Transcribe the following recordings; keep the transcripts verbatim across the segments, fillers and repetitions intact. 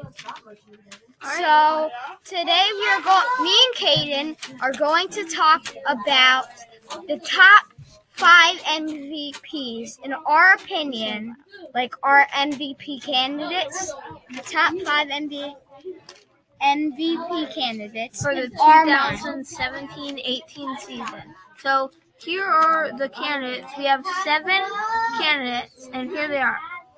So today we are going. Me and Caden are going to talk about the top five M V Ps in our opinion, like our M V P candidates. The top five M V P candidates for the twenty seventeen eighteen season. So here are the candidates. We have seven candidates, and here they are: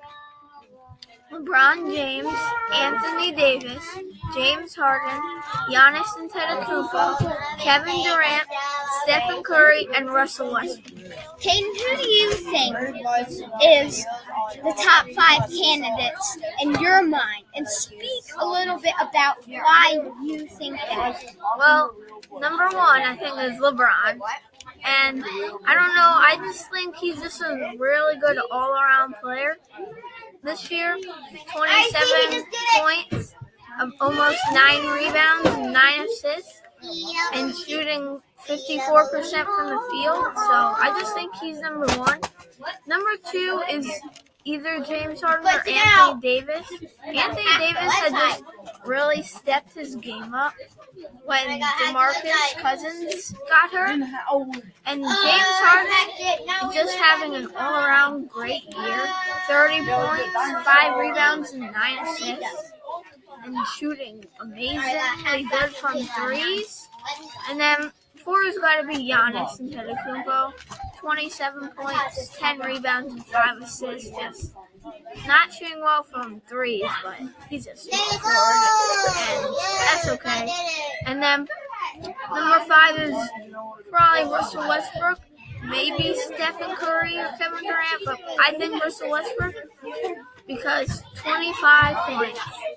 LeBron James, Anthony Davis, James Harden, Giannis Antetokounmpo, Kevin Durant, Stephen Curry, and Russell Westbrook. Caden, who do you think is the top five candidates in your mind? And speak a little bit about why you think that. Well, number one, I think, is LeBron. And I don't know, I just think he's just a really good all-around player. This year, twenty-seven points, um, almost nine rebounds, and nine assists, and shooting fifty-four percent from the field. So I just think he's number one. Number two is either James Harden or Anthony Davis. Anthony Davis had just really stepped his game up when DeMarcus Cousins got hurt. And James Harden just having an all-around great year. thirty points, five rebounds, and nine assists. And shooting amazingly good from threes. And then four has got to be Giannis Antetokounmpo. twenty-seven points, ten rebounds, and five assists. Just not shooting well from threes, but he's a small forward, and that's okay. And then number five is probably Russell Westbrook. Maybe Stephen Curry or Kevin Durant, but I think Russell Westbrook because twenty-five points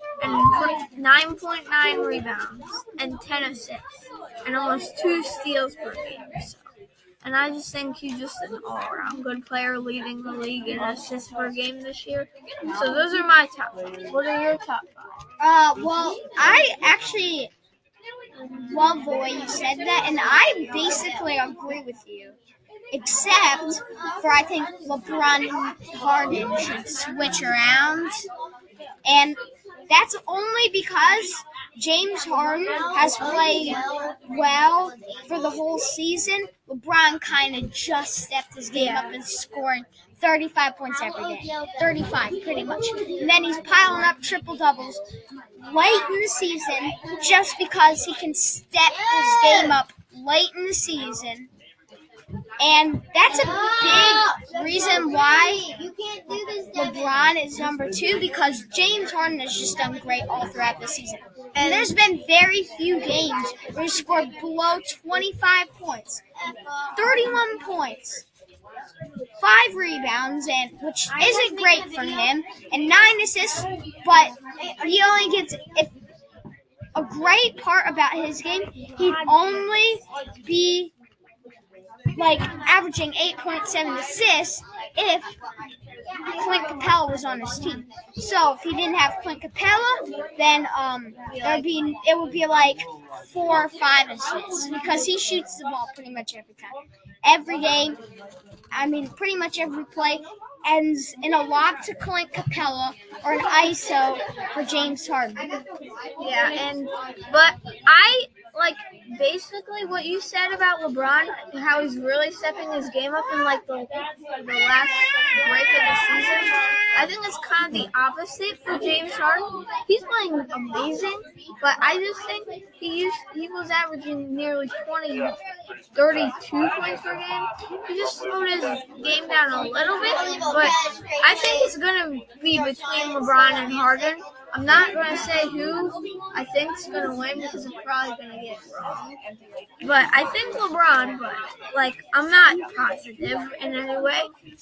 and nine point nine rebounds and ten assists and almost two steals per game. So. And I just think he's just an all-around good player, leading the league in assists per game this year. So those are my top five. What are your top five? Uh, well, I actually love the way you said that, and I basically agree with you. Except for I think LeBron and Harden should switch around. And that's only because James Harden has played well for the whole season. LeBron kind of just stepped his game up and scoring thirty-five points every day. thirty-five, pretty much. And then he's piling up triple-doubles late in the season just because he can step his game up late in the season. And that's a big reason why LeBron is number two, because James Harden has just done great all throughout the season. And there's been very few games where he scored below twenty-five points, thirty-one points, five rebounds, and which isn't great for him, and nine assists, but he only gets if a great part about his game, he'd only be like averaging eight point seven assists if Clint Capella was on his team. So if he didn't have Clint Capella, then um, it would be it would be like four or five assists because he shoots the ball pretty much every time, every game. I mean, pretty much every play ends in a lob to Clint Capella or an I S O for James Harden. Yeah, and but I like basically what you said about LeBron, how he's really stepping his game up in like the the last break of the season. I think it's kind of the opposite for James Harden. He's playing amazing, but I just think he used he was averaging nearly twenty, thirty-two points per game. He just slowed his game down a little bit, but I think it's going to be between LeBron and Harden. I'm not going to say who I think is going to win because I'm probably going to get it wrong. But I think LeBron, but, like, I'm not positive in any way.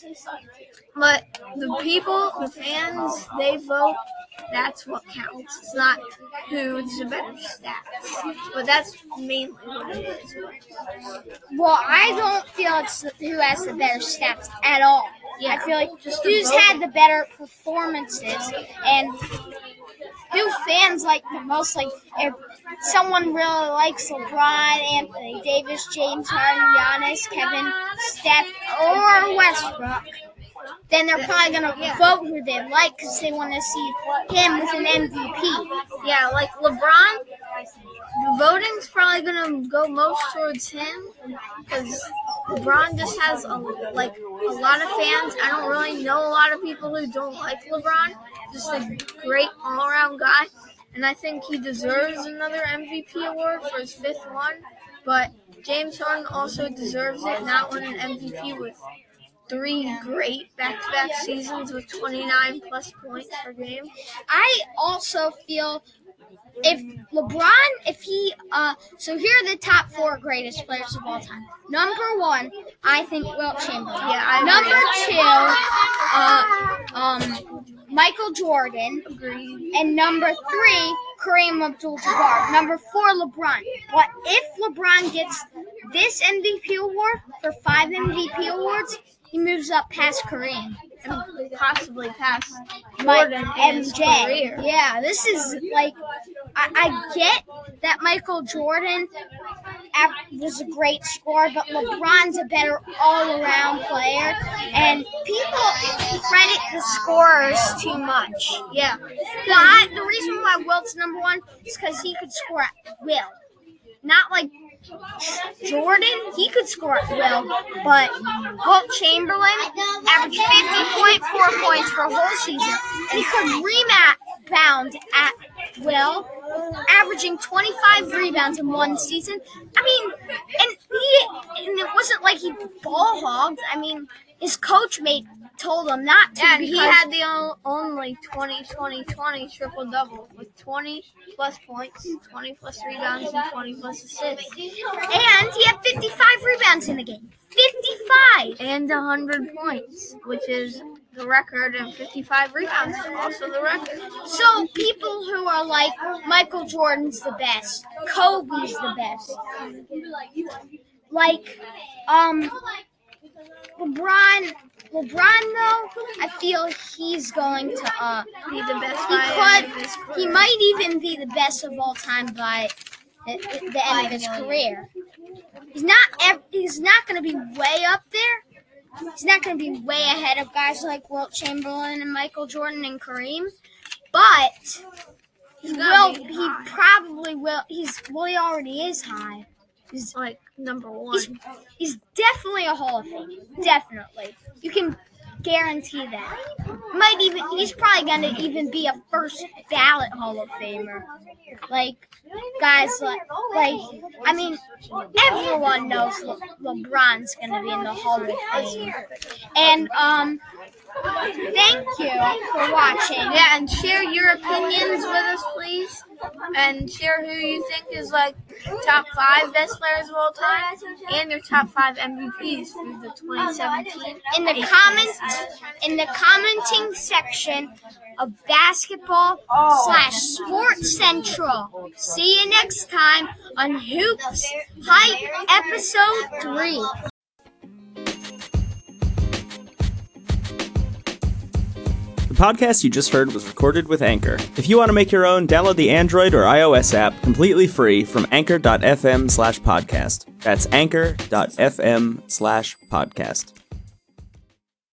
But the people, the fans, they vote. That's what counts. It's not who's the better stats. But that's mainly what it is. Well, I don't feel it's who has the better stats at all. Yeah, I feel like just who's had the better performances and who fans like the most. Like if someone really likes LeBron, Anthony Davis, James Harden, Giannis, Kevin, Steph, or Westbrook, then they're probably going to yeah. vote who they like because they want to see him with an M V P. Yeah, like LeBron, the voting's probably going to go most towards him because LeBron just has a, like a lot of fans. I don't really know a lot of people who don't like LeBron. Just a great all-around guy. And I think he deserves another M V P award for his fifth one. But James Harden also deserves it, not win an M V P with three great back-to-back seasons with twenty-nine plus points per game. I also feel if LeBron, if he, uh, so here are the top four greatest players of all time. Number one, I think Wilt Chamberlain. Yeah, I Number two, uh, um, Michael Jordan. Agreed. And number three, Kareem Abdul-Jabbar. Number four, LeBron. But if LeBron gets this M V P award for five M V P awards, he moves up past Kareem. And possibly past Jordan in his M J. career. Yeah, this is like, I, I get that Michael Jordan was a great scorer, but LeBron's a better all-around player, and people credit the scorers too much. Yeah. But the reason why Wilt's number one is because he could score at will. Not like Jordan, he could score at will, but Wilt Chamberlain averaged fifty point four points for a whole season, and he could rebound at will, averaging twenty-five rebounds in one season. I mean, and he and it wasn't like he ball hogged. I mean, his coach made told him not to. Yeah, and he had the only twenty twenty twenty triple double with twenty plus points, twenty plus rebounds, and twenty plus assists. And he had fifty-five rebounds in the game. fifty-five! And one hundred points, which is the record, and fifty-five rebounds is also the record. So people who are like, Michael Jordan's the best, Kobe's the best. Like, um, LeBron, LeBron though, I feel he's going to uh be the best. He could, he might even be the best of all time by the, the end of his career. He's not. He's not going to be way up there. He's not going to be way ahead of guys like Wilt Chamberlain and Michael Jordan and Kareem, but he will. He probably will. He's well. He already is high. He's like number one. He's, he's definitely a Hall of Fame. Definitely. You can guarantee that. Might even he's probably gonna even be a first ballot Hall of Famer. Like guys like like I mean everyone knows Le- LeBron's gonna be in the Hall of Fame. And um thank you for watching. Yeah, and share your opinions with us, please. And share who you think is like top five best players of all time and your top five M V Ps through the twenty seventeen. In the comments, in the commenting section of Basketball slash Sports Central. See you next time on Hoops Hype Episode Three. The podcast you just heard was recorded with Anchor. If you want to make your own, download the Android or iOS app completely free from anchor.fm slash podcast. That's anchor.fm slash podcast.